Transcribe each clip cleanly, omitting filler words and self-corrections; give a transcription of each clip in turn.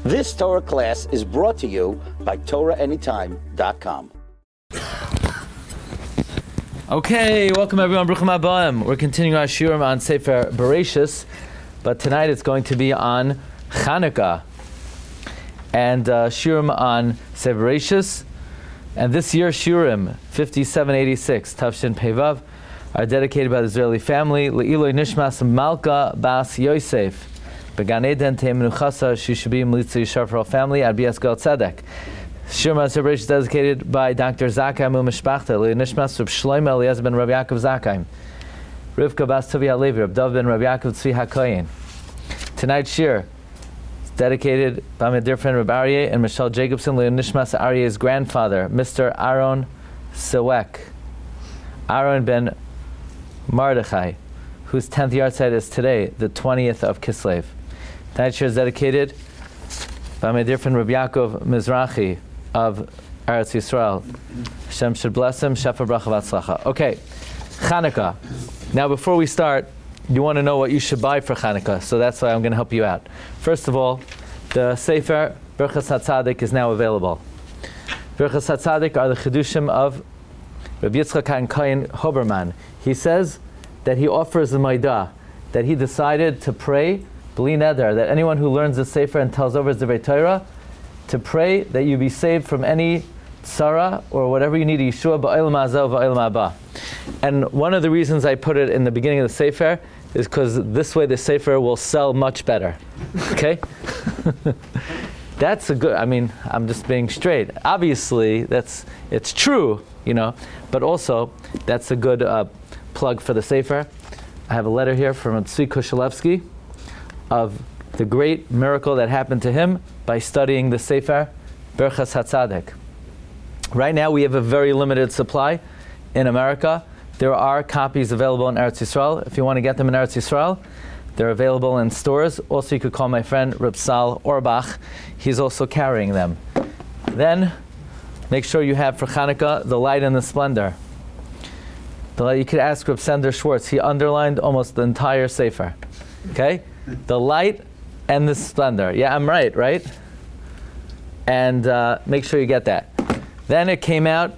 This Torah class is brought to you by TorahAnytime.com. Okay, welcome everyone. Bruchim Habayim. We're continuing our shiurim on Sefer Bereshis, but tonight it's going to be on Chanukah and shiurim on Sefer Bereshis. And this year's shiurim, 5786, Tavshin Pevav, are dedicated by the Israeli family. Le'iloi Nishmas Malka Bas Yosef. Began Eden Te'emenu Chasa Shushabim Litzi Yishar for all family at BS Gal Tzedek. Shiurim on Sefer Bereshis is dedicated by Dr. Zakheim Umishpachta. Le'nishmas Reb Shlomo Eliezer ben Rabbi Yaakov Zakheim. Rivka Bas Tuvi HaLevi. Reb Dov ben Rabbi Yaakov Tzvi HaKoyin. Tonight's shiur dedicated by my dear friend Reb Aryeh and Michelle Jacobson, Nishmas Aryeh's grandfather, Mr. Aaron Sewek, Aaron ben Mardechai, whose 10th yahrzeit is today, the 20th of Kislev. Tonight's shiur is dedicated by my dear friend Reb Yaakov Mizrahi of Eretz Yisrael. Hashem should bless him. Shefa bracha v'atzlacha. Okay, Chanukah. Now before we start, you want to know what you should buy for Chanukah, so that's why I'm going to help you out. First of all, the Sefer Birchas HaTzadik is now available. Birchas HaTzadik are the Chidushim of Rabbi Yitzchak Haim Kohen Hoberman. He says that he offers a Maidah, that he decided to pray, B'li Neder, that anyone who learns the Sefer and tells over his Divrei Torah, to pray that you be saved from any tzara or whatever you need, Yeshua ba'olam hazeh va'olam haba. And one of the reasons I put it in the beginning of the Sefer is because this way the Sefer will sell much better. Okay? That's a good, I'm just being straight. Obviously, it's true, but also that's a good plug for the Sefer. I have a letter here from Tzvi Kushelevsky of the great miracle that happened to him by studying the Sefer Birchas HaTzadik. Right now we have a very limited supply in America. There are copies available in Eretz Yisrael. If you want to get them in Eretz Yisrael, they're available in stores. Also, you could call my friend Reb Sal Orbach. He's also carrying them. Then, make sure you have for Chanukah the light and the splendor. You could ask Reb Sender Schwartz. He underlined almost the entire Sefer. Okay? The light and the splendor. Yeah, I'm right? And make sure you get that. Then it came out.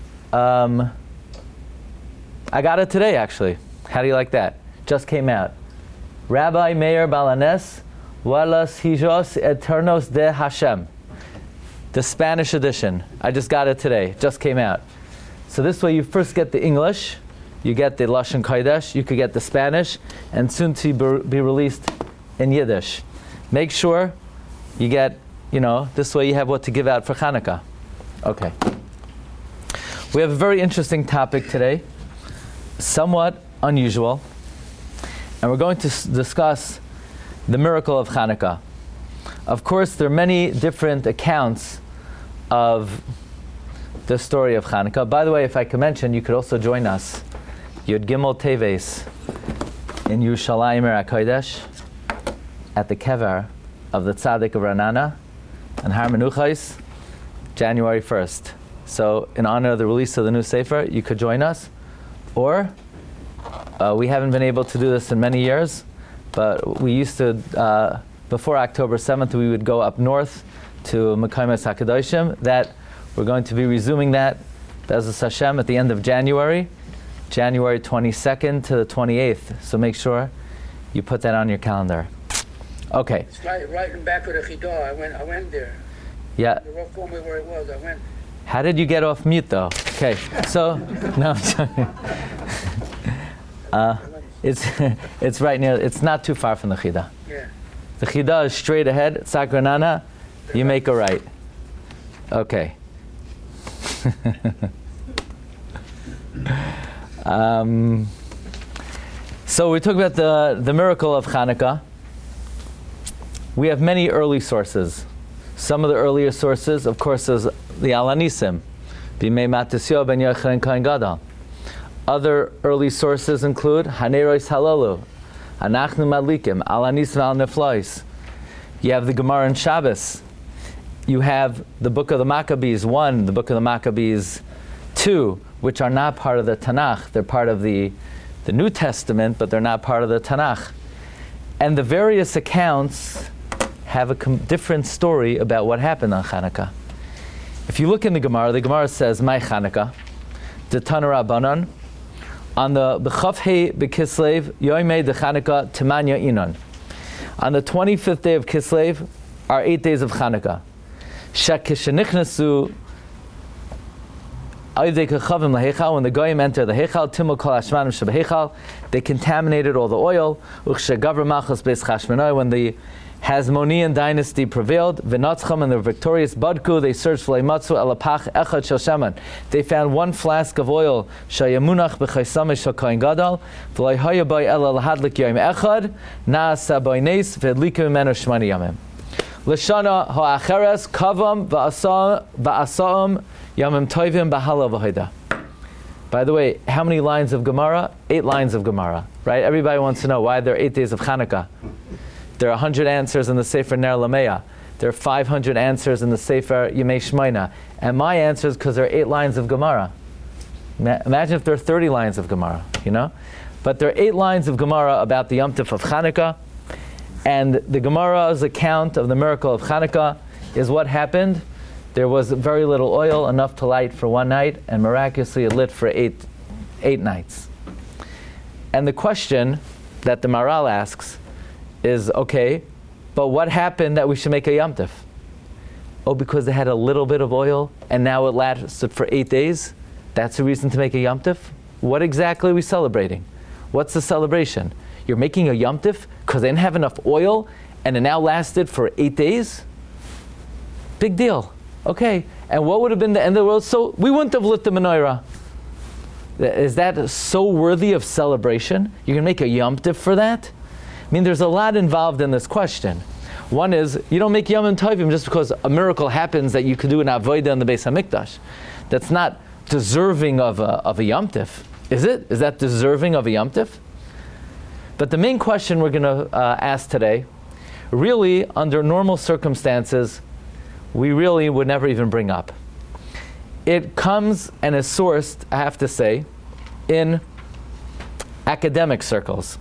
I got it today, actually. How do you like that? Just came out. Rabbi Meir Balanes, Walas Hijos Eternos de Hashem. The Spanish edition. I just got it today. Just came out. So this way you first get the English, you get the Lashon Kodesh, you could get the Spanish, and soon to be released in Yiddish. Make sure you get, this way you have what to give out for Chanukah. Okay. We have a very interesting topic today. Somewhat unusual, and we're going to discuss the miracle of Chanukah. Of course, there are many different accounts of the story of Chanukah. By the way, if I could mention, you could also join us Yud Gimel Teves in Yerushalayim HaKodesh at the Kever of the Tzaddik of Ra'anana and Har Menuchos, January 1st. So, in honor of the release of the new Sefer, you could join us. Or, we haven't been able to do this in many years, but we used to, before October 7th, we would go up north to Mekaymes HaKadoshim. That we're going to be resuming that, Be'ezus Hashem, at the end of January 22nd to the 28th. So make sure you put that on your calendar. Okay. It's right in back of the Chidah. I went there. Yeah. The rough told me where it was. I went. How did you get off mute, though? Okay, so no, it's right near. It's not too far from the Chidah. Yeah. The Chidah is straight ahead. Tzak Ra'anana, you make a right. Okay. So we talk about the miracle of Chanukah. We have many early sources. Some of the earlier sources, of course, is the Alanisim, Bimei Matisyo ben Yochanan Kohen Gadol. Other early sources include Haneros Halalu, Anachnu Madlikim, Alanisim al Neflois. You have the Gemara in Shabbos. You have the Book of the Maccabees 1, the Book of the Maccabees 2, which are not part of the Tanakh. They're part of the New Testament, but they're not part of the Tanakh. And the various accounts have a different story about what happened on Hanukkah. If you look in the Gemara says, "My Hanukkah, the Tanur Rabbanan, on the B'Chaf B'Kislev Yoimei de Hanukkah Temanya Inon." On the 25th day of Kislev are 8 days of Hanukkah. Shekishenichnasu when the goyim enter the heichal, timul kol hashmanim shebeheichal, they contaminated all the oil. Uchshegavra malchus beis Chashmonai, when the Hasmonean dynasty prevailed, v'natzcham, and the victorious Badku, they searched for leimatzu elapach echad shel shemen. They found one flask of oil shayamunach b'chaysamei shel kohen gadol, v'lo haya bai ela lahadlik yom echad, na'asa bai nes v'adliku mimenu shmani yamim. L'shana ha'acheres kavam v'asa'am Yamim Tovim Bahala V'Hoida. By the way, how many lines of Gemara? 8 lines of Gemara, right? Everybody wants to know why there are 8 days of Hanukkah. There are 100 answers in the Sefer Ner Lameya. There are 500 answers in the Sefer Yemei Shmoina. And my answer is because there are 8 lines of Gemara. Imagine if there are 30 lines of Gemara, you know? But there are 8 lines of Gemara about the Yom Tov of Hanukkah. And the Gemara's account of the miracle of Hanukkah is what happened. There was very little oil, enough to light for 1 night, and miraculously it lit for eight nights. And the question that the Maral asks is, okay, but what happened that we should make a Yom Tov? Oh, because they had a little bit of oil, and now it lasted for 8 days? That's the reason to make a Yom Tov? What exactly are we celebrating? What's the celebration? You're making a Yom Tov because they didn't have enough oil, and it now lasted for 8 days? Big deal. Okay, and what would have been the end of the world? So we wouldn't have lit the menorah. Is that so worthy of celebration? You're going to make a Yom Tov for that? I mean, there's a lot involved in this question. One is, you don't make Yom Tovim just because a miracle happens that you could do an avodah in the Beis HaMikdash. That's not deserving of a Yom Tov. Is it? Is that deserving of a Yom Tov? But the main question we're going to ask today, really, under normal circumstances, we really would never even bring up. It comes and is sourced, I have to say, in academic circles.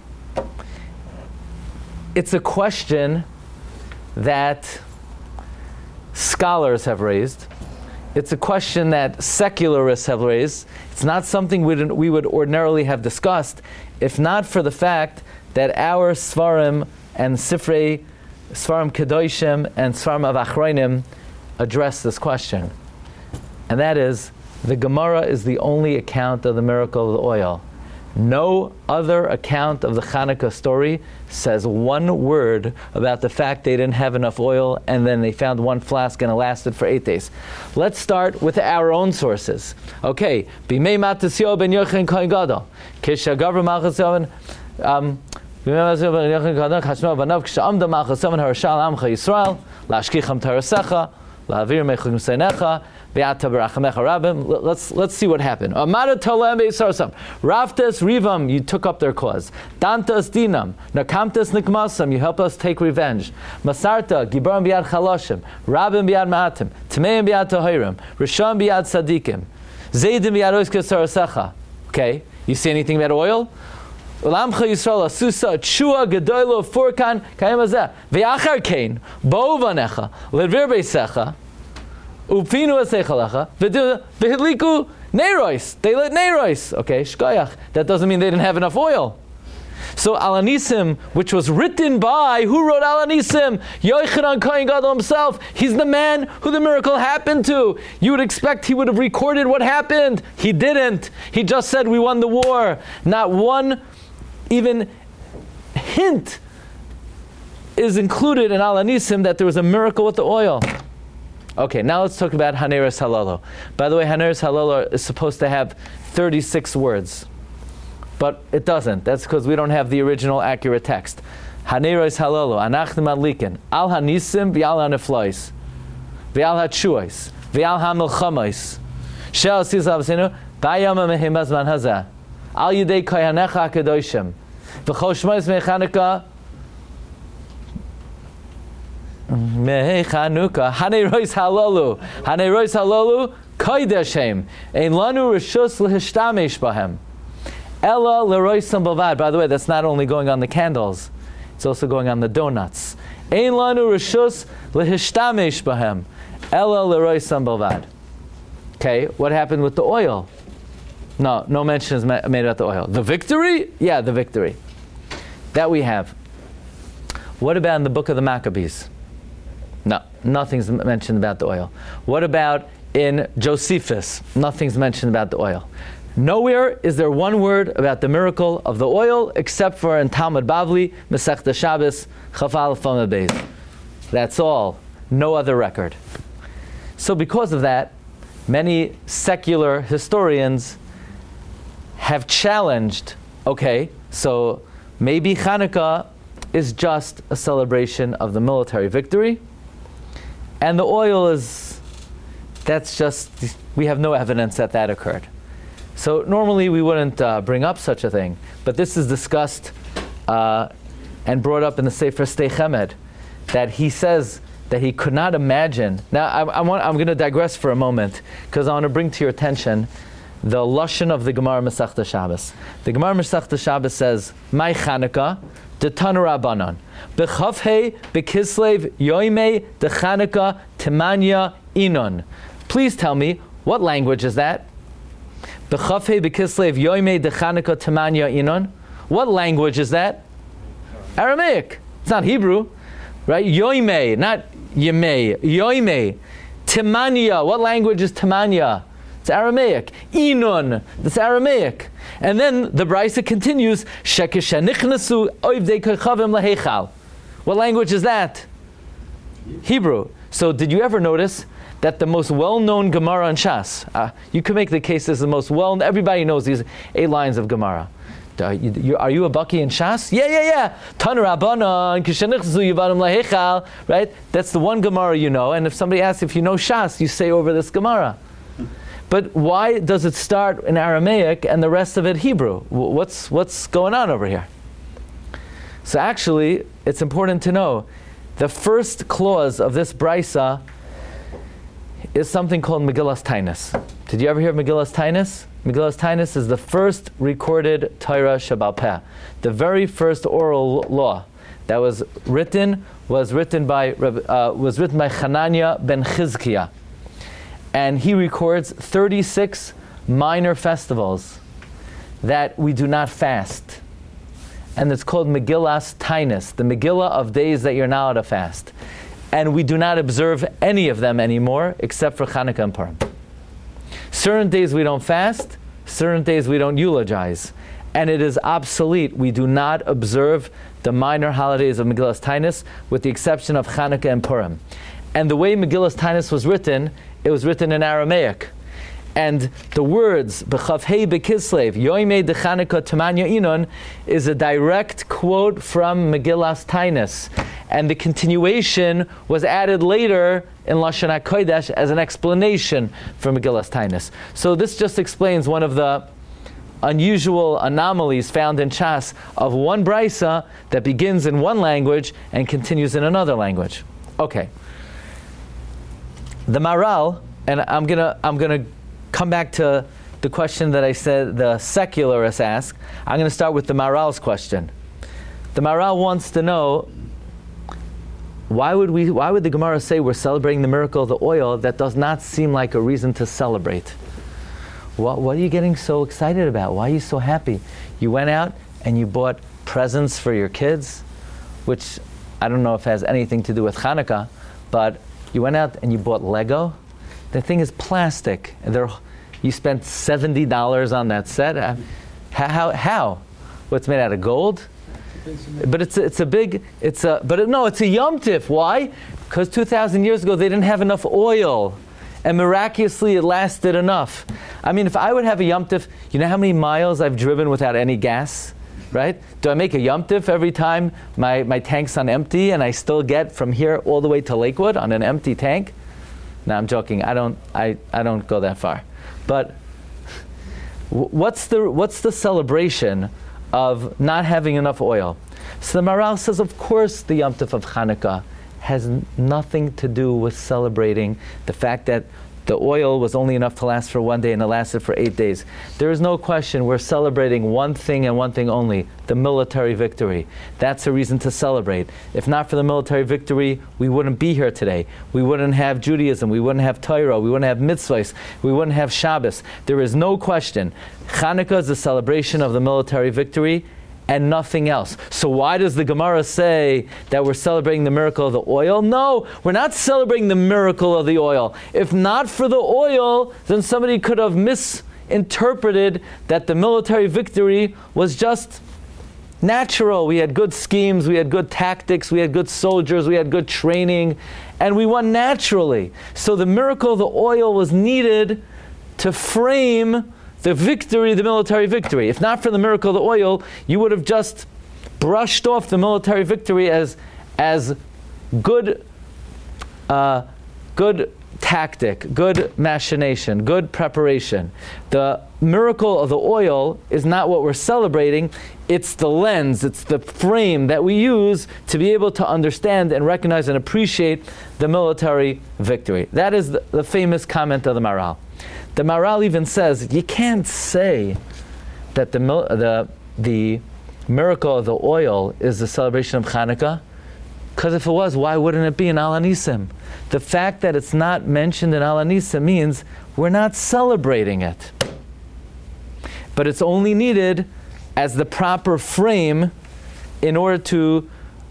It's a question that scholars have raised. It's a question that secularists have raised. It's not something we would ordinarily have discussed if not for the fact that our Svarim and Sifrei, Svarim Kedoshim and Svarim of Achronim address this question. And that is, the Gemara is the only account of the miracle of the oil. No other account of the Hanukkah story says one word about the fact they didn't have enough oil and then they found one flask and it lasted for 8 days. Let's start with our own sources. Okay, Bimei Matasio ben Yochanan Kohen Gadol, Kisha Gavra Malchus Yovan, Bimei Matasio ben Yochanan Kohen Gadol, Chashma Banav, Kisha Amda Malchus Yovan, Harashal Amcha Yisrael, Lashkicham Tarasecha, La'avir Mechum Seinecha, Let's see what happened. Raftes Rivam, you took up their cause. Dantas Dinam, Nakamtas Nikmasam, you help us take revenge. Masarta, Gibram Biad Chaloshim, Rabim Biad Ma'atim, Tmeim Biad Tahirim, Rishon Biad Sadikim, Zaydim Biad Oiska Sarasecha. Okay, you see anything about oil? Ulamcha Yisrael, Asusa, Chua, Gedoilo, Furkan, Kayamazeh, Ve'achar Kain, Bovanecha, Ledvir Beisecha, Upinu asechalacha, v'hidliku neiros. They lit neiros. Okay, shkoyach. That doesn't mean they didn't have enough oil. So Alanisim, which was written by, who wrote Alanisim? Yochanan Kohen Gadol himself. He's the man who the miracle happened to. You would expect he would have recorded what happened. He didn't. He just said we won the war. Not one even hint is included in Alanisim that there was a miracle with the oil. Okay, now let's talk about Haneres Halalo. By the way, Haneres Halalo is supposed to have 36 words, but it doesn't. That's because we don't have the original accurate text. Haneres Halalo, Anachnim Adlikin, Al Hanisim V'al Haneflois, V'al Hatshuos, V'al Hamilchamos, Shel Sizav Sinu, Bayama Mehimazman Hazah, Al Yidei Kohanecha Kedoshim, V'chol Shmois Mechanukah, Mei Chanukah, Haneros Halalu, Haneros Halalu, Koideshem, Ein Lanu Rishus L'Hishtamesh Bahem, Ella L'Roisam Bavad. By the way, that's not only going on the candles, it's also going on the donuts Ein lanu reshus lehishtamesh bahem, ela leroisam belvad. Okay, what happened with the oil? No mention is made about the oil. The victory? Yeah, the victory. That we have. What about in the book of the Maccabees? No, nothing's mentioned about the oil. What about in Josephus? Nothing's mentioned about the oil. Nowhere is there one word about the miracle of the oil except for in Talmud Bavli, Masechta Shabbos, Chaf Aleph Amud Beis. That's all. No other record. So because of that, many secular historians have challenged, okay, so maybe Hanukkah is just a celebration of the military victory, and the oil is, that's just, we have no evidence that occurred. So normally we wouldn't bring up such a thing, but this is discussed and brought up in the Sefer Stei Chemed, that he says that he could not imagine. Now I'm going to digress for a moment, because I want to bring to your attention the lashon of the Gemara Masechta Shabbos. The Gemara Masechta Shabbos says, "My Chanukah, the Tanu Rabbanan, b'chavhei b'kislev yoimei de Chanukah timanya inon." Please tell me, what language is that? B'chavhei b'kislev yoimei de Chanukah timanya inon. What language is that? Aramaic. It's not Hebrew, right? Yoimei, not Yemei. Yoimei. Timanya. What language is Timanya? It's Aramaic. Inon, that's Aramaic. And then the Brisa continues, Shekeshenichnasu oivdei kochavim laheichal. What language is that? Hebrew. So did you ever notice that the most well-known Gemara in Shas, you could make the case this is the most well-known, everybody knows these 8 lines of Gemara. Are you a Baki in Shas? Yeah. Tanu Rabbanan, Keshenichnasu yivadim laheichal, right? That's the one Gemara you know, and if somebody asks if you know Shas, you say over this Gemara. But why does it start in Aramaic and the rest of it Hebrew? What's going on over here? So actually, it's important to know, the first clause of this brisa is something called Megillas Tainus. Did you ever hear of Megillas Tainus? Megillas Tainus is the first recorded Torah Sheba'al Peh. The very first oral law that was written by Hananiah ben Chizkiah. And he records 36 minor festivals that we do not fast. And it's called Megillas Tainus, the Megillah of days that you're not allowed to fast. And we do not observe any of them anymore except for Chanukah and Purim. Certain days we don't fast, certain days we don't eulogize. And it is obsolete. We do not observe the minor holidays of Megillas Tainus with the exception of Chanukah and Purim. And the way Megillas Tainus was written, it was written in Aramaic. And the words, B'chavhei b'kislev, yoimei de Chanukah timanya inon, is a direct quote from Megillas Tainus. And the continuation was added later in Lashon HaKodesh as an explanation for Megillas Tainus. So this just explains one of the unusual anomalies found in Shas of one brisa that begins in one language and continues in another language. Okay. The Maharal, and I'm gonna come back to the question that I said the secularists ask. I'm going to start with the Maharal's question. The Maharal wants to know, why would the Gemara say we're celebrating the miracle of the oil? That does not seem like a reason to celebrate. What are you getting so excited about? Why are you so happy? You went out and you bought presents for your kids, which I don't know if it has anything to do with Hanukkah, but you went out and you bought Lego. The thing is plastic. You spent $70 on that set. How? What's made out of gold? But it's a Yom Tif. Why? Because 2,000 years ago they didn't have enough oil, and miraculously it lasted enough. I mean, if I would have a Yom Tif, you know how many miles I've driven without any gas? Right? Do I make a Yom Tif every time my tank's on empty and I still get from here all the way to Lakewood on an empty tank? No, I'm joking. I don't go that far. But what's the celebration of not having enough oil? So the Maharal says, of course, the Yom Tov of Hanukkah has nothing to do with celebrating the fact that the oil was only enough to last for 1 day, and it lasted for 8 days. There is no question we're celebrating one thing and one thing only, the military victory. That's a reason to celebrate. If not for the military victory, we wouldn't be here today. We wouldn't have Judaism, we wouldn't have Torah, we wouldn't have mitzvahs, we wouldn't have Shabbos. There is no question. Hanukkah is a celebration of the military victory and nothing else. So why does the Gemara say that we're celebrating the miracle of the oil? No, we're not celebrating the miracle of the oil. If not for the oil, then somebody could have misinterpreted that the military victory was just natural. We had good schemes, we had good tactics, we had good soldiers, we had good training, and we won naturally. So the miracle of the oil was needed to frame the victory, the military victory. If not for the miracle of the oil, you would have just brushed off the military victory as good tactic, good machination, good preparation. The miracle of the oil is not what we're celebrating. It's the lens, it's the frame that we use to be able to understand and recognize and appreciate the military victory. That is the famous comment of the Maharal. The Maharal even says, you can't say that the miracle of the oil is the celebration of Hanukkah, because if it was, why wouldn't it be in Al Hanisim? The fact that it's not mentioned in Al Hanisim means we're not celebrating it. But it's only needed as the proper frame in order to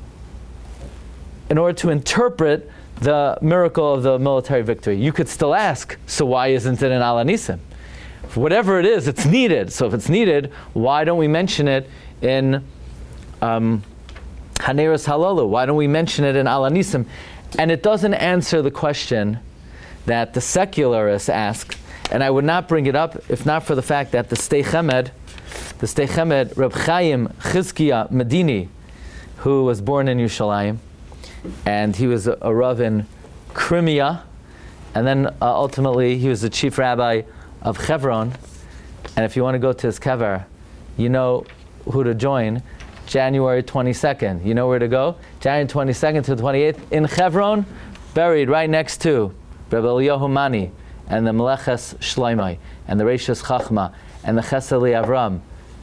interpret the miracle of the military victory. You could still ask, so why isn't it in Al Hanisim? Whatever it is, it's needed. So if it's needed, why don't we mention it in Haneros Halalu? Why don't we mention it in Al Hanisim? And it doesn't answer the question that the secularists ask, and I would not bring it up if not for the fact that the Sdei Chemed, Reb Chaim Chizkiya Medini, who was born in Yerushalayim, and he was a Rav in Crimea, and then ultimately he was the chief rabbi of Hebron. And if you want to go to his kever, you know who to join. January 22nd. You know where to go? January 22nd to the 28th in Hebron, buried right next to Rebbe Eliyahu Mani and the Meleches Shloimeh and the Reishis Chachma and the Chesed Avram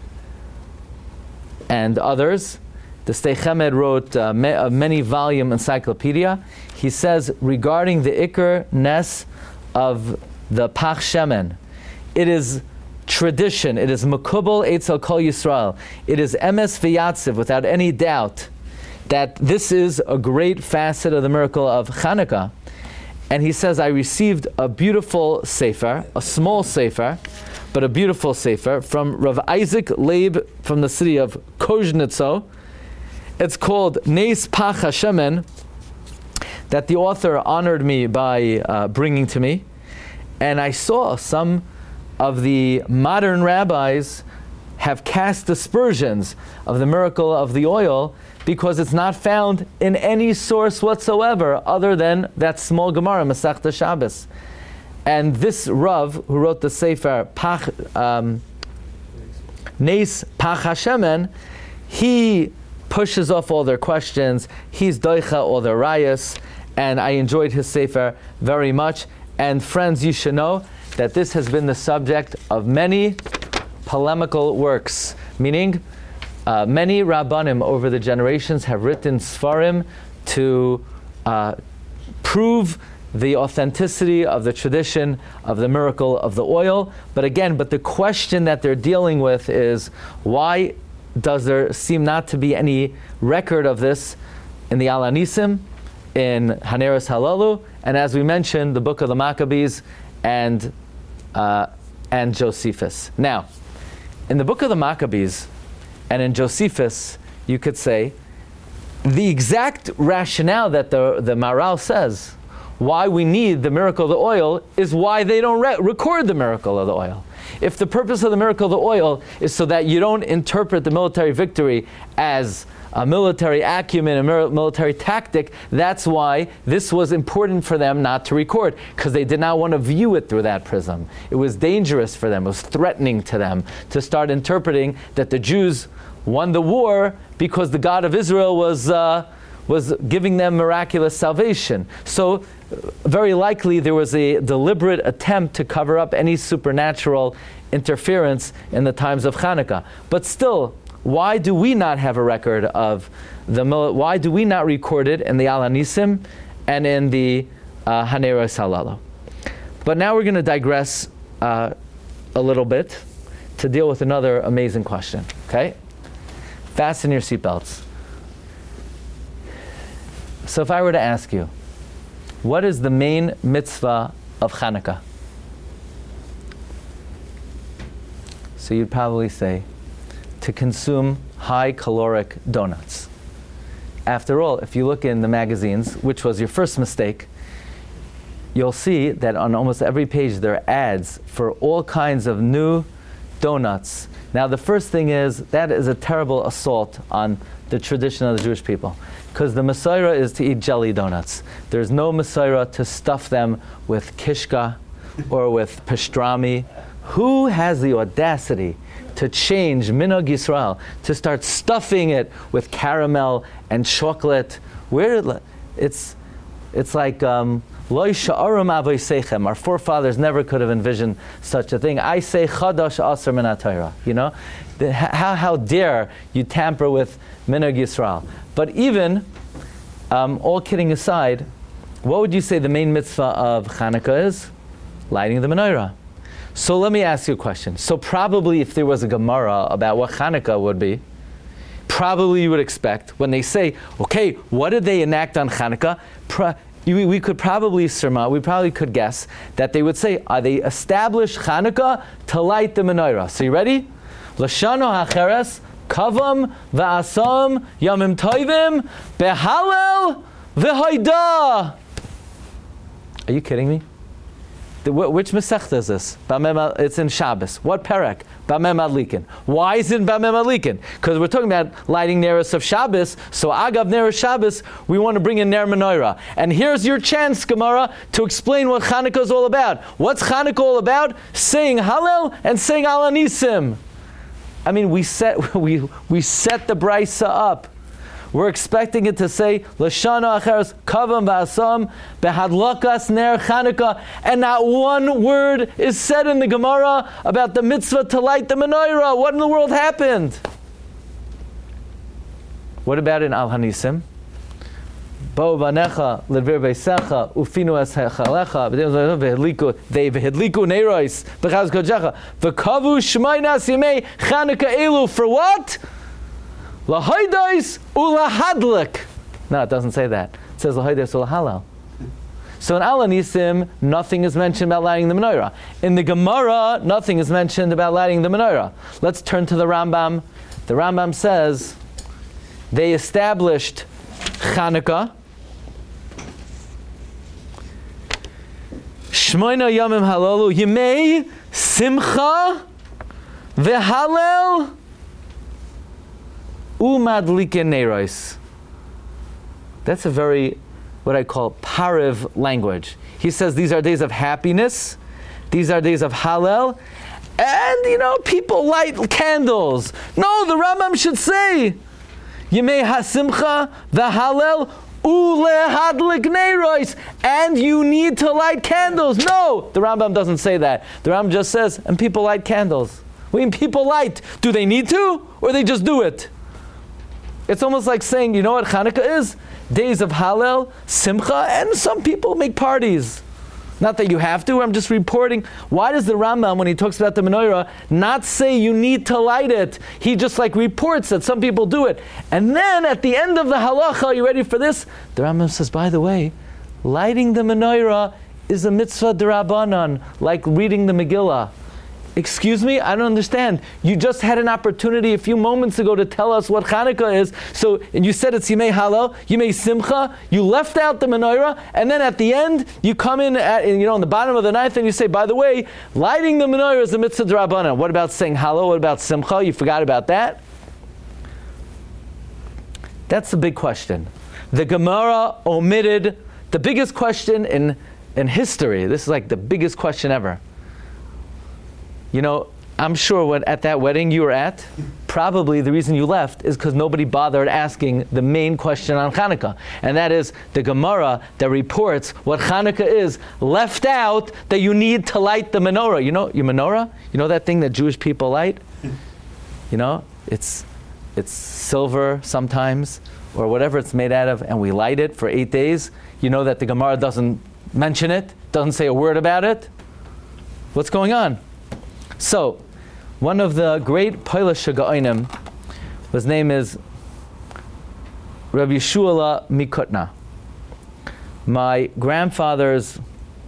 and others. The Sdei Chemed wrote a many-volume encyclopedia. He says regarding the Iker Nes of the Pach Shemen, it is tradition, it is Makubal Eitzel Kol Yisrael, it is Emes V'Yatziv, without any doubt, that this is a great facet of the miracle of Hanukkah. And he says, I received a beautiful sefer, a small sefer, but a beautiful sefer, from Rav Isaac Leib from the city of Kozhnitzo. It's called Neis Pach HaShemen, that the author honored me by bringing to me. And I saw some of the modern rabbis have cast aspersions of the miracle of the oil because it's not found in any source whatsoever other than that small Gemara, Masechta Shabbos. And this Rav, who wrote the Sefer Neis Pach HaShemen, he pushes off all their questions, he's doicha all their rayas, and I enjoyed his Sefer very much. And friends, you should know that this has been the subject of many polemical works, meaning many Rabbanim over the generations have written Sfarim to prove the authenticity of the tradition of the miracle of the oil. But the question that they're dealing with is, why does there seem not to be any record of this in the Al Hanisim, in Haneros Halalu, and as we mentioned, the book of the Maccabees and Josephus. Now, in the book of the Maccabees and in Josephus, you could say the exact rationale that the Maharal says why we need the miracle of the oil is why they don't record the miracle of the oil. If the purpose of the miracle of the oil is so that you don't interpret the military victory as a military acumen, a military tactic, that's why this was important for them not to record, because they did not want to view it through that prism. It was dangerous for them, it was threatening to them to start interpreting that the Jews won the war because the God of Israel was was giving them miraculous salvation. So very likely there was a deliberate attempt to cover up any supernatural interference in the times of Hanukkah. But still, why do we not have a record of why do we not record it in the Al Hanisim and in the Haneros Halalu? But now we're going to digress a little bit to deal with another amazing question. Okay? Fasten your seatbelts. So if I were to ask you, what is the main mitzvah of Hanukkah? So you'd probably say, to consume high caloric donuts. After all, if you look in the magazines, which was your first mistake, you'll see that on almost every page there are ads for all kinds of new donuts. Now the first thing is, that is a terrible assault on the tradition of the Jewish people, because the Messiah is to eat jelly donuts. There's no Messiah to stuff them with kishka or with pastrami. Who has the audacity to change Minhag Yisrael, to start stuffing it with caramel and chocolate? It's like Lo sha'arum avos seichem. Our forefathers never could have envisioned such a thing. I say chadash aser min haTorah. You know, how dare you tamper with Minhag Yisrael? But even all kidding aside, what would you say the main mitzvah of Hanukkah is? Lighting the menorah. So let me ask you a question. So probably if there was a Gemara about what Hanukkah would be, probably you would expect, when they say, okay, what did they enact on Hanukkah? We could probably surmise, we probably could guess that they would say, they established Hanukkah to light the menorah. So you ready? Lashano hacheres, kavam va'asam yamim toivim behalel v'hoida. Are you kidding me? Which Masechta is this? It's in Shabbos. What Perek? Bameh Madlikin. Why is it Bameh Madlikin? Because we're talking about lighting Neros of Shabbos. So Agav Neros Shabbos, we want to bring in Ner Menorah. And here's your chance, Gemara, to explain what Hanukkah is all about. What's Hanukkah all about? Saying Hallel and saying Al Hanisim. I mean, we set the Brisa up. We're expecting it to say Lashana Acheres Kavam V'Asam Behadlakas Ner Chanukah, and not one word is said in the Gemara about the mitzvah to light the menorah. What in the world happened? What about in Al Hanisim? Bo Vanecha Levir Beisecha Ufinu Es Hechalecha Vehedliku Neiros B'Chaz Kodecha V'Kavu Shmainas Yemei Chanukah Elu. For what? Lahaydais ulahadlik. No, it doesn't say that. It says lahaydais ulahalal. So in Al Hanisim, nothing is mentioned about lighting the menorah. In the Gemara, nothing is mentioned about lighting the menorah. Let's turn to the Rambam. The Rambam says they established Chanukah. Shmoina yamim halalu yimei simcha v'halel Umadlikin Neiros. That's a very, what I call pariv language. He says these are days of happiness, these are days of Hallel, and people light candles. No, the Rambam should say, Yemei HaSimcha v'Hallel ulehadlik neiros, and you need to light candles. No, the Rambam doesn't say that. The Rambam just says, and people light candles. When people light, do they need to, or they just do it? It's almost like saying, you know what Hanukkah is? Days of Hallel, Simcha, and some people make parties. Not that you have to, I'm just reporting. Why does the Rambam, when he talks about the menorah, not say you need to light it? He just reports that some people do it. And then at the end of the halacha, are you ready for this? The Rambam says, by the way, lighting the menorah is a mitzvah d'Rabbanan, like reading the Megillah. Excuse me? I don't understand. You just had an opportunity a few moments ago to tell us what Hanukkah is. So, and you said it's Yimei Hallel, Yimei Simcha. You left out the menorah, and then at the end, you come in on the bottom of the ninth, and you say, by the way, lighting the menorah is a mitzvah d'Rabbanan. What about saying Hallel? What about Simcha? You forgot about that? That's the big question. The Gemara omitted the biggest question in history. This is like the biggest question ever. I'm sure at that wedding you were at, probably the reason you left is because nobody bothered asking the main question on Hanukkah. And that is the Gemara that reports what Hanukkah is left out, that you need to light the menorah. You know your menorah? You know that thing that Jewish people light? You know, it's silver sometimes, or whatever it's made out of, and we light it for 8 days. You know that the Gemara doesn't mention it, doesn't say a word about it. What's going on? So, one of the great Polish Gaonim, his name is Rabbi Shmuel Mikutna. My grandfather's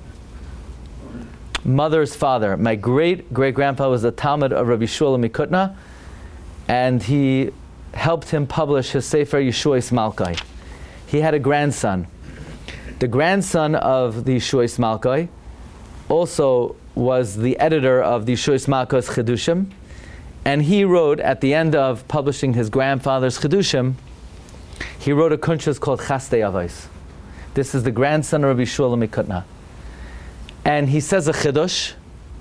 mother's father, my great-great-grandpa was the Talmud of Rabbi Shmuel Mikutna, and he helped him publish his Sefer Yeshuas Malkai. He had a grandson. The grandson of the Yeshuas Malkai also was the editor of the Yeshuas Malkai's Chidushim, and he wrote, at the end of publishing his grandfather's Chidushim, he wrote a kunshas called Chastei Avos. This is the grandson of Rabbi Shmuel Mikutna. And he says a Chidush.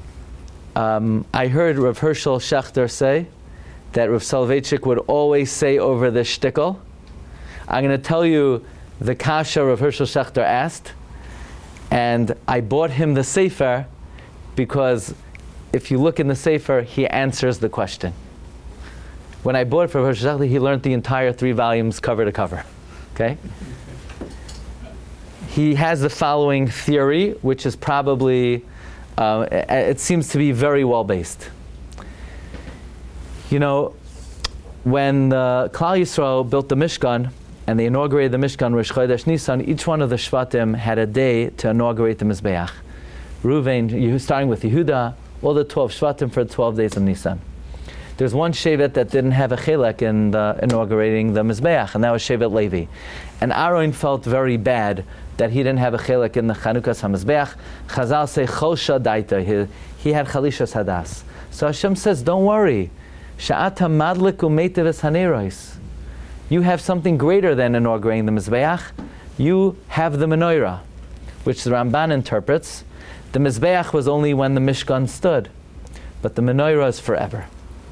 I heard Rav Hershel Schachter say that Rav Soloveitchik would always say over the shtickle. I'm going to tell you the kasha Rav Hershel Schachter asked, and I bought him the Sefer because if you look in the Sefer, he answers the question. When I bought it for Rav Hershel Schachter, he learned the entire 3 volumes cover to cover. Okay? He has the following theory, which is probably, it seems to be very well based. You know, when the Klal Yisrael built the Mishkan, and they inaugurated the Mishkan Rosh Chodesh Nisan, each one of the Shvatim had a day to inaugurate the Mizbeach. Reuven, starting with Yehuda, all the 12 Shvatim for the 12 days of Nisan. There's one Shevet that didn't have a chelek in inaugurating the Mizbeach, and that was Shevet Levi. And Aaron felt very bad that he didn't have a chelek in the Chanukas HaMizbeach. Chazal say, Chosha Daita, he had Chalishas Hadas. So Hashem says, don't worry. Sha'ata madlik u'meiteves haneros. You have something greater than inaugurating the Mizbeach. You have the menorah, which the Ramban interprets. The Mizbeach was only when the Mishkan stood, but the menorah is forever.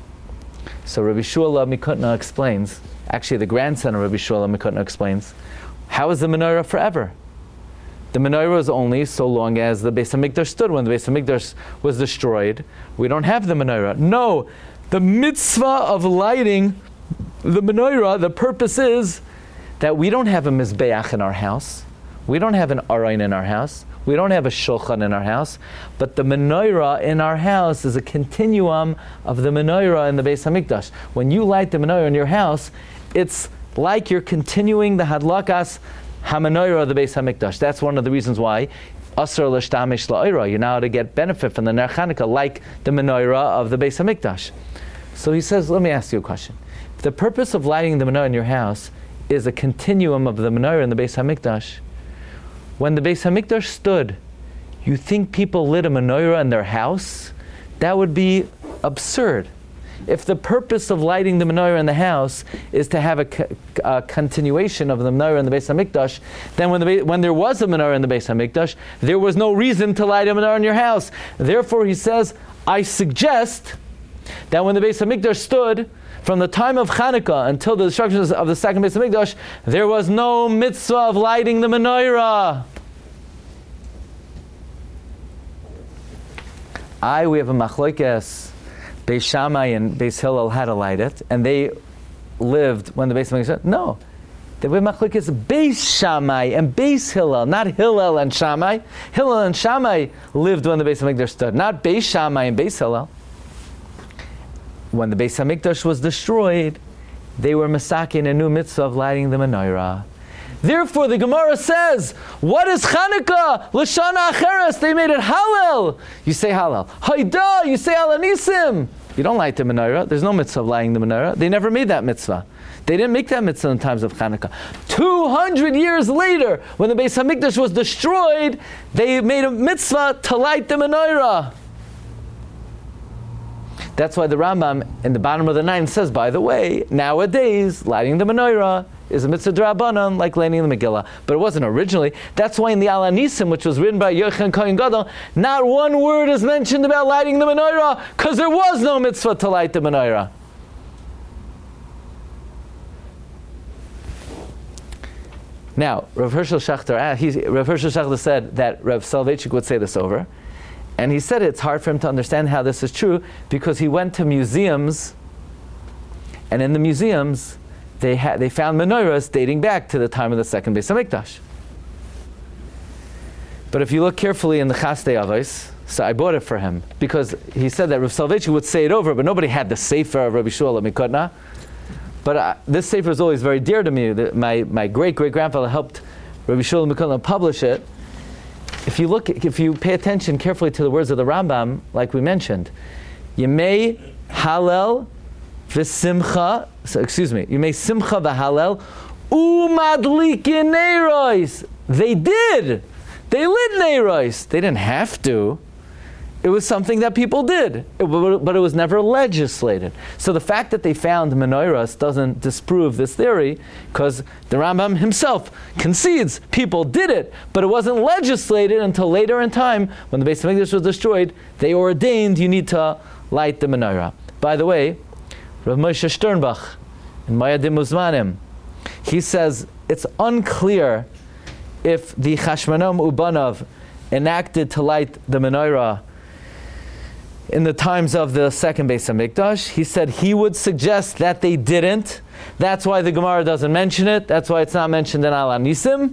So Rabbi Shmuel Mikutna explains, actually the grandson of Rabbi Shmuel Mikutna explains, how is the menorah forever? The menorah is only so long as the Beis HaMikdash stood. When the Beis HaMikdash was destroyed, we don't have the menorah. No, the mitzvah of lighting the menorah, the purpose is that we don't have a mizbeach in our house, we don't have an aron in our house, we don't have a shulchan in our house, but the menorah in our house is a continuum of the menorah in the Beis HaMikdash. When you light the menorah in your house, it's like you're continuing the hadlakas ha-menorah of the Beis HaMikdash. That's one of the reasons why asur l'shtamish la'ira, you're now to get benefit from the Ner Chanukah like the menorah of the Beis HaMikdash. So he says, let me ask you a question. If the purpose of lighting the menorah in your house is a continuum of the menorah in the Beis HaMikdash, when the Beis HaMikdash stood, you think people lit a menorah in their house? That would be absurd. If the purpose of lighting the menorah in the house is to have a continuation of the menorah in the Beis HaMikdash, then when there was a menorah in the Beis HaMikdash, there was no reason to light a menorah in your house. Therefore, he says, I suggest that when the Beis HaMikdash stood, from the time of Chanukah until the destruction of the second Beis HaMikdash, there was no mitzvah of lighting the menorah. We have a machlokes. Beis Shammai and Beis Hillel had to light it, and they lived when the Beis HaMikdash. No, the way machlokes Beis Shammai and Beis Hillel, not Hillel and Shammai. Hillel and Shammai lived when the Beis HaMikdash stood, not Beis Shammai and Beis Hillel. When the Beis HaMikdash was destroyed, they were masakin a new mitzvah of lighting the menorah. Therefore, the Gemara says, what is Chanukah? L'shana acheres, they made it Hallel. You say Hallel. Haida, you say Alanisim. You don't light the menorah. There's no mitzvah of lighting the menorah. They never made that mitzvah. They didn't make that mitzvah in times of Chanukah. 200 years later, when the Beis HaMikdash was destroyed, they made a mitzvah to light the menorah. That's why the Rambam in the bottom of the 9 says, by the way, nowadays, lighting the menorah is a mitzvah d'Rabbanan, like lighting the Megillah. But it wasn't originally. That's why in the Al Hanisim, which was written by Yochanan Kohen Gadol, not one word is mentioned about lighting the menorah, because there was no mitzvah to light the menorah. Now, Rav Hershel Schachter said that Rav Soloveitchik would say this over, and he said it's hard for him to understand how this is true because he went to museums, and in the museums they found menorahs dating back to the time of the second Beis Hamikdash. But if you look carefully in the Chastei Avos, so I bought it for him because he said that Rav Soloveitchik would say it over, but nobody had the Sefer of Rabbi Shmuel Mikotna. But this Sefer is always very dear to me. My great-great-grandfather helped Rabbi Shmuel Mikotna publish it. If you pay attention carefully to the words of the Rambam, like we mentioned, Yemei Halel v'Simcha, Yemei Simcha v'Halel u'madlikin neiros. They did. They lit neiros. They didn't have to. It was something that people did, but it was never legislated. So the fact that they found menorahs doesn't disprove this theory, because the Rambam himself concedes people did it, but it wasn't legislated until later in time, when the Beis Hamikdash was destroyed. They ordained you need to light the menorah. By the way, Rav Moshe Sternbach in Mayadim Uzmanim, he says it's unclear if the Chashmonaim Ubanov enacted to light the menorah in the times of the second Beis Hamikdash. He said he would suggest that they didn't. That's why the Gemara doesn't mention it. That's why it's not mentioned in Al Hanisim.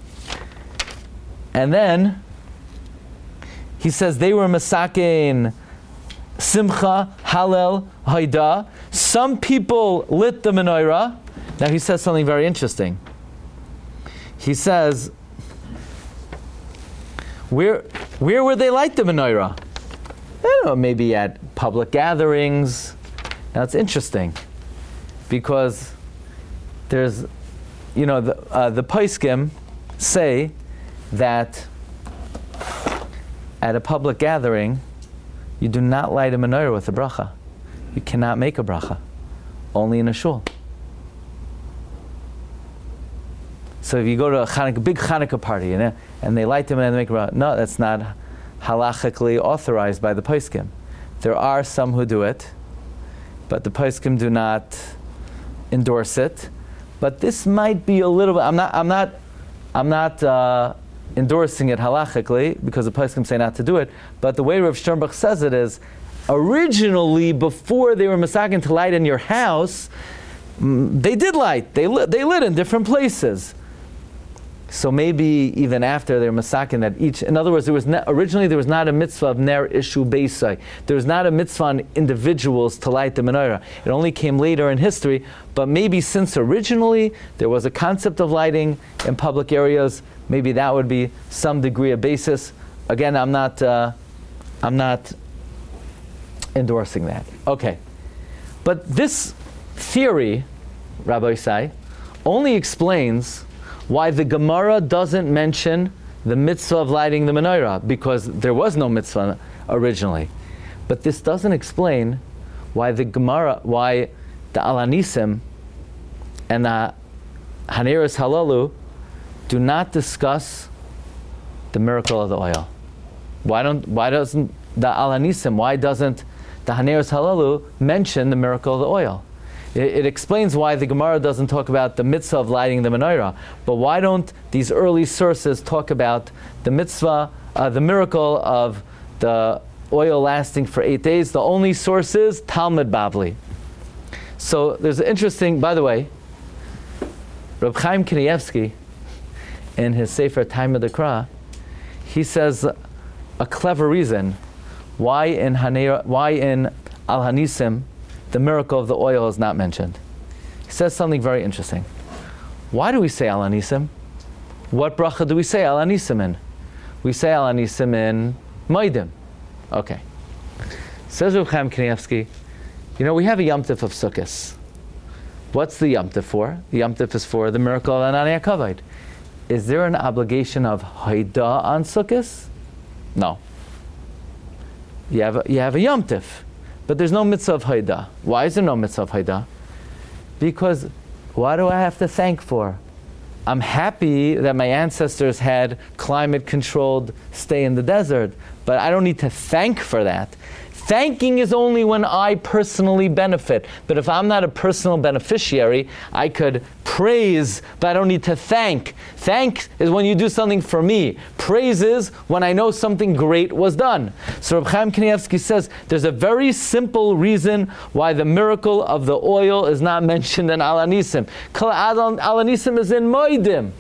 And then he says they were Masakein Simcha, Halel, Haida. Some people lit the menorah. Now he says something very interesting. He says, where would they light the menorah? I don't know, maybe at public gatherings. Now it's interesting because there's, the Poskim say that at a public gathering, you do not light a menorah with a bracha. You cannot make a bracha, only in a shul. So if you go to a big Hanukkah party, and they light them and they make a bracha, no, that's not halachically authorized by the Poskim. There are some who do it, but the Poskim do not endorse it. But this might be a little bit. I'm not endorsing it halachically because the Poskim say not to do it. But the way Rav Sternbach says it is, originally before they were masakin to light in your house, they did light. They lit in different places. So maybe even after they're masakin that each, in other words, originally there was not a mitzvah of ner ishu beisai. There was not a mitzvah on individuals to light the menorah. It only came later in history, but maybe since originally there was a concept of lighting in public areas, maybe that would be some degree of basis. Again, I'm not endorsing that. Okay. But this theory, Rabbi Isai, only explains why the Gemara doesn't mention the mitzvah of lighting the menorah, because there was no mitzvah originally. But this doesn't explain why the Al Hanisim and the Haneros Halalu do not discuss the miracle of the oil. Why doesn't the Al Hanisim, why doesn't the Haneros Halalu mention the miracle of the oil? It explains why the Gemara doesn't talk about the mitzvah of lighting the menorah. But why don't these early sources talk about the mitzvah, the miracle of the oil lasting for 8 days? The only source is Talmud Bavli. So there's an interesting, by the way, Reb Chaim Kanievsky, in his Sefer Taimud Ekra, he says a clever reason why in Al Hanisim the miracle of the oil is not mentioned. He says something very interesting. Why do we say Al Hanisim? What bracha do we say Al Hanisim in? We say Al Hanisim in Moedim. Okay. Says Reb Chaim Kanievsky, we have a Yom Tov of Sukkot. What's the Yom Tov for? The Yom Tov is for the miracle of Anani HaKavod. Is there an obligation of Haida on Sukkot? No. You have a Yom Tov, but there's no mitzvah of Haida. Why is there no mitzvah of Haida? Because What do I have to thank for? I'm happy that my ancestors had climate-controlled stay in the desert, but I don't need to thank for that. Thanking is only when I personally benefit. But if I'm not a personal beneficiary, I could praise, but I don't need to thank. Thank is when you do something for me. Praise is when I know something great was done. So Reb Chaim Kanievsky says there's a very simple reason why the miracle of the oil is not mentioned in Al Anisim. Al Anisim is in Moedim.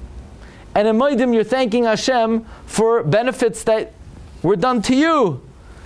And in Moedim you're thanking Hashem for benefits that were done to you.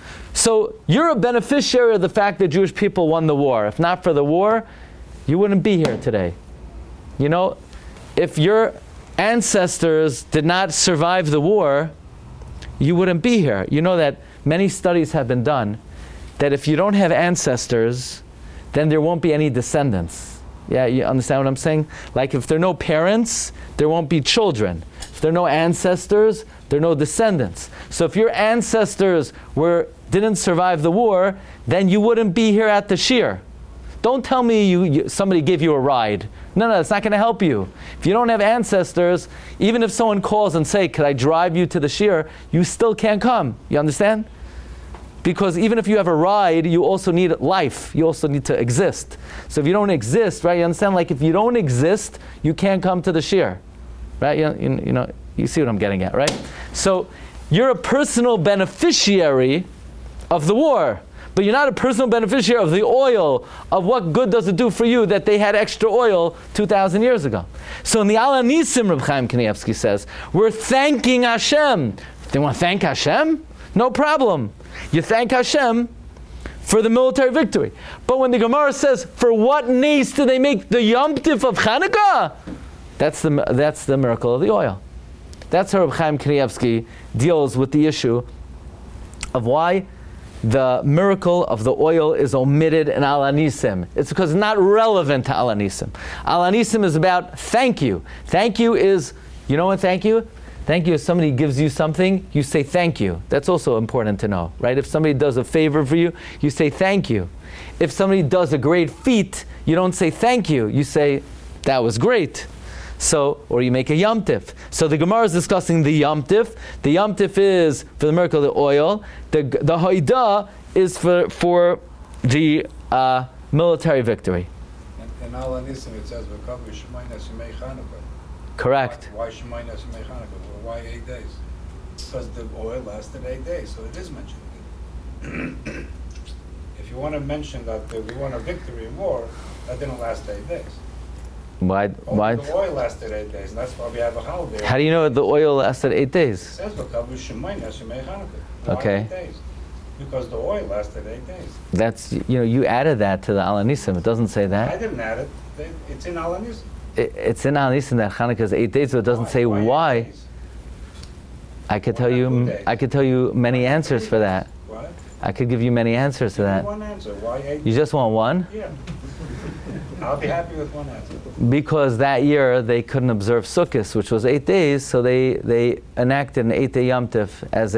So you're a beneficiary of the fact that Jewish people won the war. If not for the war, you wouldn't be here today. You know, if your ancestors did not survive the war, you wouldn't be here. You know that many studies have been done that if you don't have ancestors, then there won't be any descendants. Yeah, you understand what I'm saying? Like if there are no parents, there won't be children. If there are no ancestors, there are no descendants. So if your ancestors didn't survive the war, then you wouldn't be here at the shir. Don't tell me somebody gave you a ride. No, it's not going to help you. If you don't have ancestors, even if someone calls and say, could I drive you to the shir, you still can't come. You understand? Because even if you have a ride, you also need life. You also need to exist. So if you don't exist, right, you understand? Like if you don't exist, you can't come to the shir. Right? You know, you see what I'm getting at, right? So you're a personal beneficiary of the war, but you're not a personal beneficiary of the oil, of what good does it do for you that they had extra oil 2,000 years ago. So in the Al Anisim, Reb Chaim Kanievsky says, we're thanking Hashem. They want to thank Hashem? No problem. You thank Hashem for the military victory. But when the Gemara says, for what nace did they make the Yom Tif of Chanukah? That's the miracle of the oil. That's how Reb Chaim Kanievsky deals with the issue of why the miracle of the oil is omitted in Al Anisim. It's because it's not relevant to Al Anisim. Al Anisim is about thank you. Thank you is, you know what thank you? Thank you is somebody gives you something, you say thank you. That's also important to know, right? If somebody does a favor for you, you say thank you. If somebody does a great feat, you don't say thank you. You say, that was great. So, or you make a Yom Tif. So the Gemara is discussing the Yom Tif. The Yom Tif is for the miracle of the oil. The Haidah is for the military victory. In Al Anisim it says, "V'kavu Shemayna Shemei Chanukah." Correct. Why Shemayna Shemei Chanukah? Why 8 days? Because the oil lasted 8 days, so it is mentioned. If you want to mention that we won a victory in war, that didn't last 8 days. Why? The oil lasted 8 days, and that's why we have a holiday. How do you know the oil lasted 8 days? It says V'kavu Shemayna Shemei Chanukah. Why Okay. 8 days? Because the oil lasted 8 days. That's, you added that to the Al Anisim. It doesn't say I that. didn't add it. It's in Al Anisim. It's in Al Anisim that Hanukkah is 8 days, but it doesn't say why. 8 days? I could Why tell not you. 2 days? I could tell you many answers for that. What? I could give you many answers to Give me that. one answer. Why 8 You days? just want one? Yeah. I'll be happy with one answer. Because that year they couldn't observe Sukkot, which was 8 days, so they enacted an 8-day Yom Tif as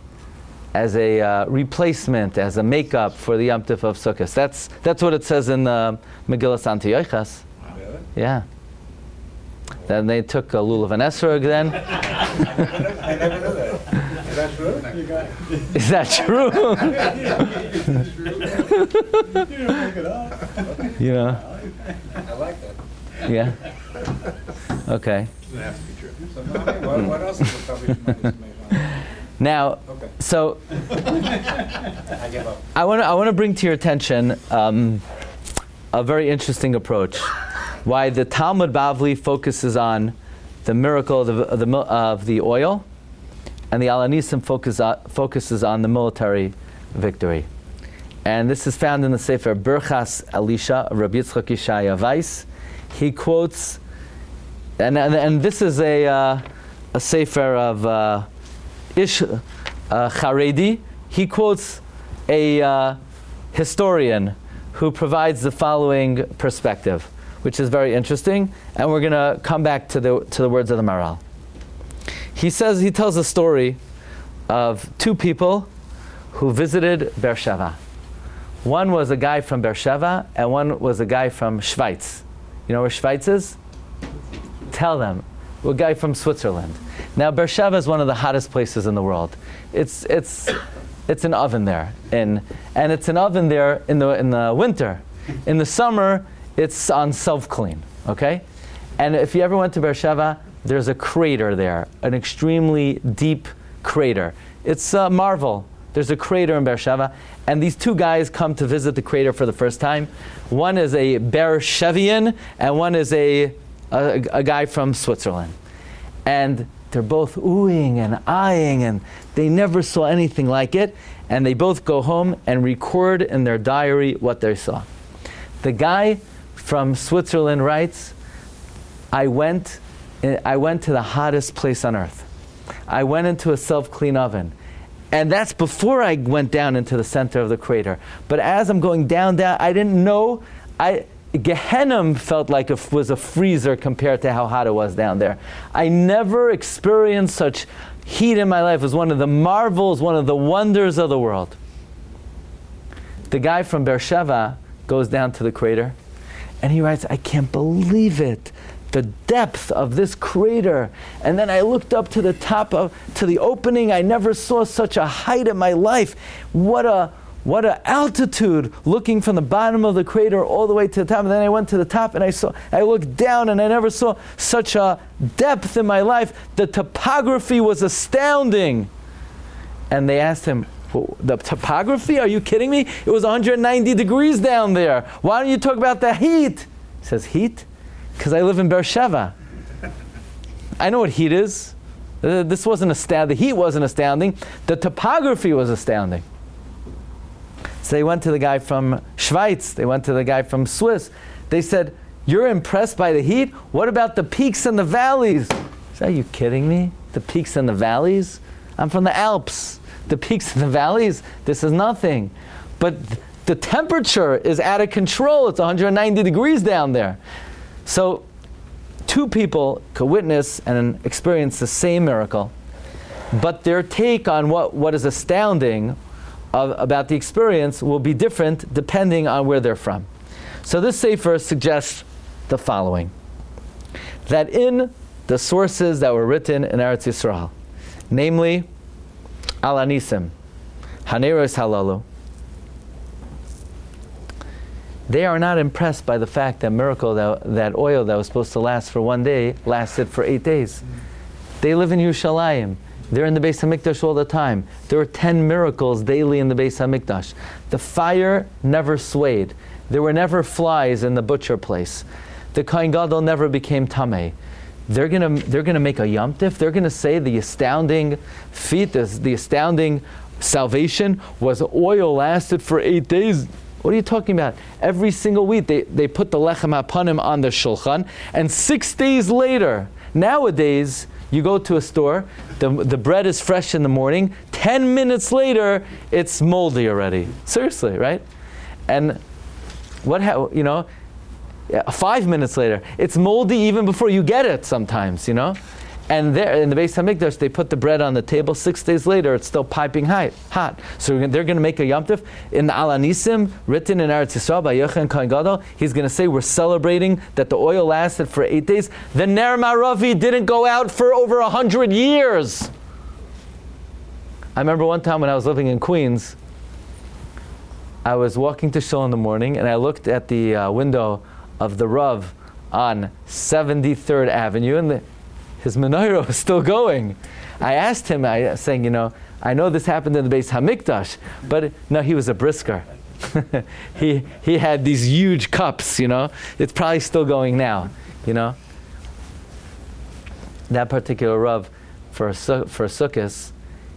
a replacement, as a makeup for the Yom Tif of Sukkot. That's what it says in the Megillas Antiochus. Really? Yeah. Then they took a lulav and esrog then. I never knew that. Is that true? You got it. Is that true? You don't make it up. You know? I like that. Yeah. Okay. Doesn't have to be true. So, what else is the coverage money to make on? Now, Okay. so I give up. I want to bring to your attention a very interesting approach. Why the Talmud Bavli focuses on the miracle of the oil, and the Al Anisim focuses on the military victory. And this is found in the Sefer Birchas Elisha of Rabbi Yitzchak Yeshaya Weiss. He quotes, and this is a Sefer of Ish Charedi. He quotes a historian who provides the following perspective, which is very interesting, and we're going to come back to the words of the Maral. He tells a story of two people who visited Beersheba. One was a guy from Beersheba, and one was a guy from Schweiz. You know where Schweiz is? Tell them. We're a guy from Switzerland. Now, Beersheba is one of the hottest places in the world. It's an oven there, and it's an oven there in the winter. In the summer, it's on self-clean. Okay, and if you ever went to Beersheba, there's a crater there, an extremely deep crater. It's a marvel. There's a crater in Beersheba, and these two guys come to visit the crater for the first time. One is a Beershevian, and one is a guy from Switzerland. And they're both oohing and eyeing, and they never saw anything like it. And they both go home and record in their diary what they saw. The guy from Switzerland writes, I went to the hottest place on earth. I went into a self-clean oven. And that's before I went down into the center of the crater. But as I'm going down, I didn't know. Gehenna felt like it was a freezer compared to how hot it was down there. I never experienced such heat in my life. It was one of the marvels, one of the wonders of the world. The guy from Beersheba goes down to the crater, and he writes, I can't believe it, the depth of this crater. And then I looked up to the top to the opening. I never saw such a height in my life. What a altitude, looking from the bottom of the crater all the way to the top. And then I went to the top and I looked down, and I never saw such a depth in my life. The topography was astounding. And they asked him, the topography? Are you kidding me? It was 190 degrees down there. Why don't you talk about the heat? He says, heat? Because I live in Beersheba. I know what heat is. This wasn't astounding. The heat wasn't astounding. The topography was astounding. So they went to the guy from Schweiz. They went to the guy from Swiss. They said, you're impressed by the heat? What about the peaks and the valleys? He said, are you kidding me? The peaks and the valleys? I'm from the Alps. The peaks and the valleys, this is nothing. But the temperature is out of control. It's 190 degrees down there. So two people could witness and experience the same miracle, but their take on what is astounding about the experience will be different depending on where they're from. So this sefer suggests the following: that in the sources that were written in Eretz Yisrael, namely Al Anisim, Haneros Halalu, they are not impressed by the fact that that oil that was supposed to last for 1 day lasted for 8 days. They live in Yerushalayim. They're in the Beis HaMikdash all the time. There were 10 miracles daily in the Beis HaMikdash. The fire never swayed. There were never flies in the butcher place. The Kohen Gadol never became tameh. They're gonna make a Yom Tif. They're gonna say the astounding feat, the astounding salvation was oil lasted for 8 days. What are you talking about? Every single week they put the lechem hapanim on the shulchan, and 6 days later, nowadays, you go to a store, the bread is fresh in the morning, 10 minutes later, it's moldy already. Seriously, right? And 5 minutes later, it's moldy even before you get it sometimes, And there, in the Beis HaMikdash, they put the bread on the table. 6 days later, it's still piping hot. So they're going to make a Yom Tif. In the Al Anisim, written in Eretz Yisrael by Yochanan Kohen Gadol, he's going to say, we're celebrating that the oil lasted for 8 days. The Ner Maravi didn't go out for over 100 years. I remember one time when I was living in Queens, I was walking to shul in the morning, and I looked at the window of the Rav on 73rd Avenue, and his menorah was still going. I asked him, saying, I know this happened in the Beis HaMikdash, but no, he was a brisker. he had these huge cups, It's probably still going now, That particular Rav, for Sukkos,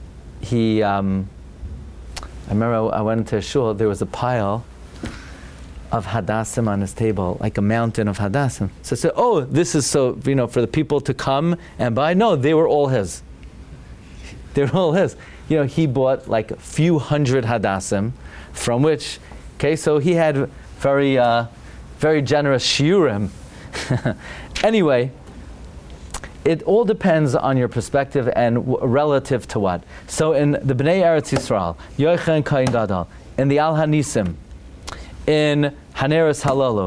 I remember I went into a shul, there was a pile of hadassim on his table, like a mountain of hadassim. So I said, this is so, for the people to come and buy. No, they were all his. They were all his. He bought like a few hundred hadassim, from which, so he had very, very generous shiurim. Anyway, it all depends on your perspective and relative to what. So in the Bnei Eretz Yisrael, Yochanan Kohen Gadol, in the Al Hanisim, in Haneros Halalu,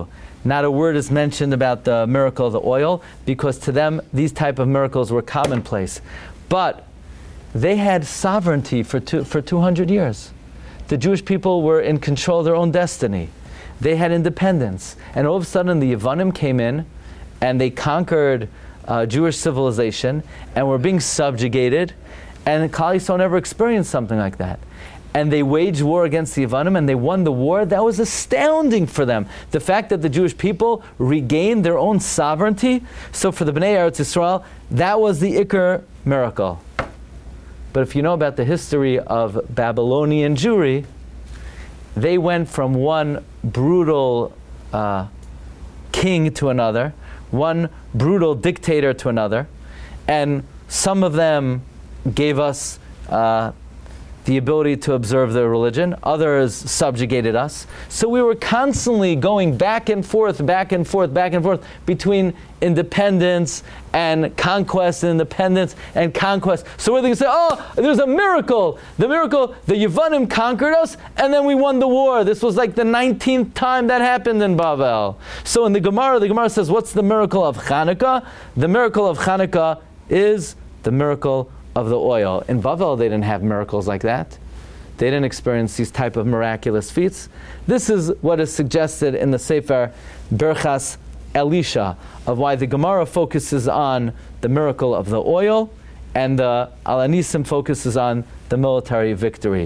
Not a word is mentioned about the miracle of the oil, because to them, these type of miracles were commonplace. But they had sovereignty for 200 years. The Jewish people were in control of their own destiny. They had independence. And all of a sudden, the Yevanim came in, and they conquered Jewish civilization, and were being subjugated, and Klal Yisrael never experienced something like that. And they waged war against the Yevanim, and they won the war. That was astounding for them. The fact that the Jewish people regained their own sovereignty. So for the Bnei Eretz Yisrael, that was the Iker miracle. But if you know about the history of Babylonian Jewry, they went from one brutal king to another, one brutal dictator to another, and some of them gave us the ability to observe their religion. Others subjugated us. So we were constantly going back and forth between independence and conquest, and independence and conquest. So where they can say, oh, there's a miracle. The miracle, the Yevanim conquered us, and then we won the war. This was like the 19th time that happened in Bavel. So in the Gemara says, what's the miracle of Hanukkah? The miracle of Hanukkah is the miracle of the oil. In Bavel, they didn't have miracles like that. They didn't experience these type of miraculous feats. This is what is suggested in the Sefer Berchas Elisha, of why the Gemara focuses on the miracle of the oil, and the Al Anisim focuses on the military victory.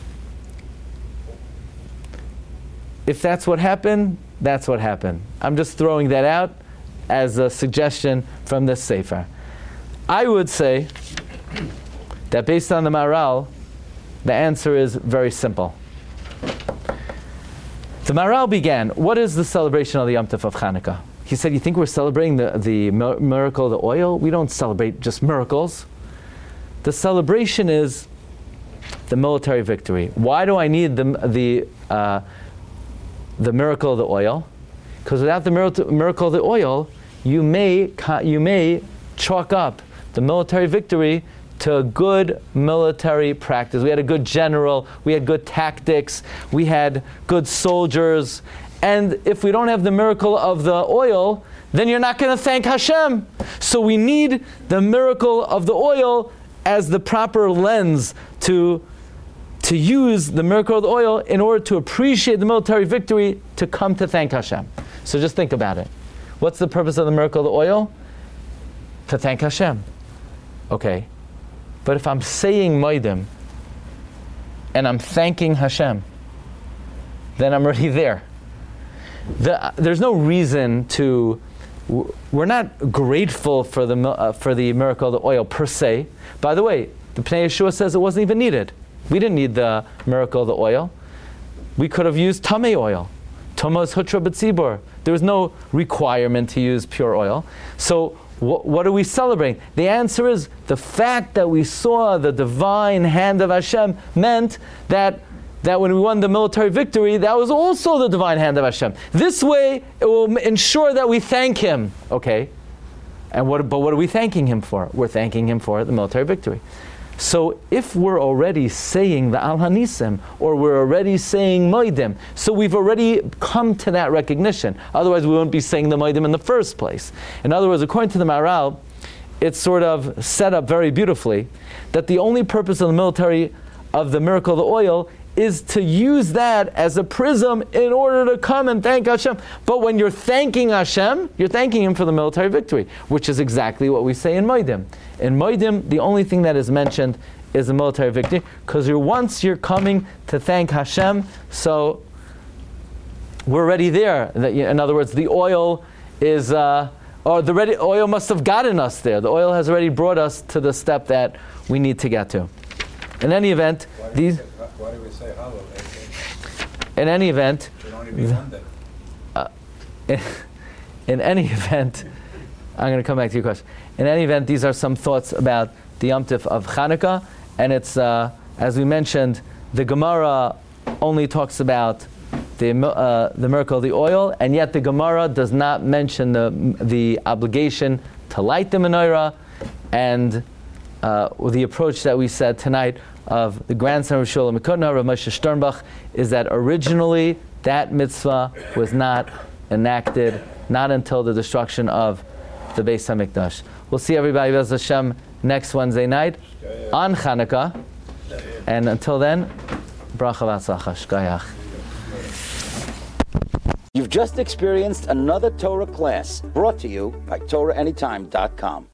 If that's what happened, that's what happened. I'm just throwing that out as a suggestion from this Sefer. I would say that based on the Maharal, the answer is very simple. The Maharal began, what is the celebration of the Yom Tov of Hanukkah? He said, you think we're celebrating the miracle of the oil? We don't celebrate just miracles. The celebration is the military victory. Why do I need the miracle of the oil? Because without the miracle of the oil, you may chalk up the military victory to a good military practice. We had a good general, we had good tactics, we had good soldiers, and if we don't have the miracle of the oil, then you're not going to thank Hashem. So we need the miracle of the oil as the proper lens to use the miracle of the oil in order to appreciate the military victory, to come to thank Hashem. So just think about it. What's the purpose of the miracle of the oil? To thank Hashem. Okay. But if I'm saying Moedim and I'm thanking Hashem, then I'm already there. There's no reason to. We're not grateful for the miracle of the oil per se. By the way, the Pnei Yeshua says it wasn't even needed. We didn't need the miracle of the oil. We could have used Tamei oil. Tomos Hutra B'tzibor. There was no requirement to use pure oil. So what are we celebrating? The answer is the fact that we saw the divine hand of Hashem meant that when we won the military victory, that was also the divine hand of Hashem. This way, it will ensure that we thank Him. Okay? But what are we thanking Him for? We're thanking Him for the military victory. So if we're already saying the Al Hanisim, or we're already saying Moedim, so we've already come to that recognition. Otherwise we wouldn't be saying the Moedim in the first place. In other words, according to the Maharal, it's sort of set up very beautifully that the only purpose of the military, of the miracle of the oil, is to use that as a prism in order to come and thank Hashem. But when you're thanking Hashem, you're thanking Him for the military victory, which is exactly what we say in Moedim. In Moedim, the only thing that is mentioned is the military victory, because once you're coming to thank Hashem, so we're already there. In other words, the oil is, oil must have gotten us there. The oil has already brought us to the step that we need to get to. In any event, Why do we say hallowed? In any event, Should only be one day. in any event, I'm going to come back to your question. In any event, these are some thoughts about the Yom Tov of Hanukkah, and it's, as we mentioned, the Gemara only talks about the miracle of the oil, and yet the Gemara does not mention the obligation to light the menorah, and the approach that we said tonight of the grandson of Shulam Mikutna, Rav Moshe Sternbach, is that originally that mitzvah was not enacted, not until the destruction of the Beis HaMikdash. We'll see everybody, Bez Hashem, next Wednesday night on Chanukah. And until then, bracha v'atzlacha, shkayach. You've just experienced another Torah class brought to you by TorahAnytime.com.